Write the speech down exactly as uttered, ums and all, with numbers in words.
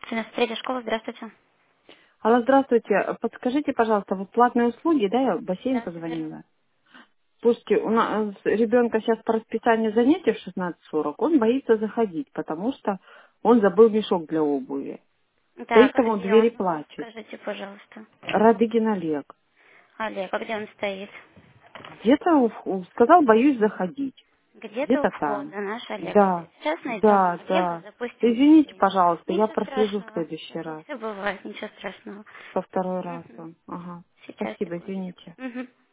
Третья школа, здравствуйте. Алло, здравствуйте. Подскажите, пожалуйста, вот платные услуги, да, я в бассейн Да, все верно. позвонила. Слушайте, у нас ребенка сейчас по расписанию занятий в шестнадцать сорок, он боится заходить, потому что он забыл мешок для обуви. Стоит Так, а там у где двери, он? плачет. Скажите, пожалуйста. Радыгин Олег. Олег, а где он стоит? Где-то у вх- у- сказал, боюсь заходить. Где-то у Где-то там. входа наш Олег Да, стоит. Сейчас найдем да, Олега, да. запустим в Извините, бассейн. пожалуйста, я Ничего прослежу в страшного. следующий раз. Все бывает, ничего страшного. Во второй раз Мгм. он. Ага. Сейчас, Спасибо, секундочку. извините. Мгм.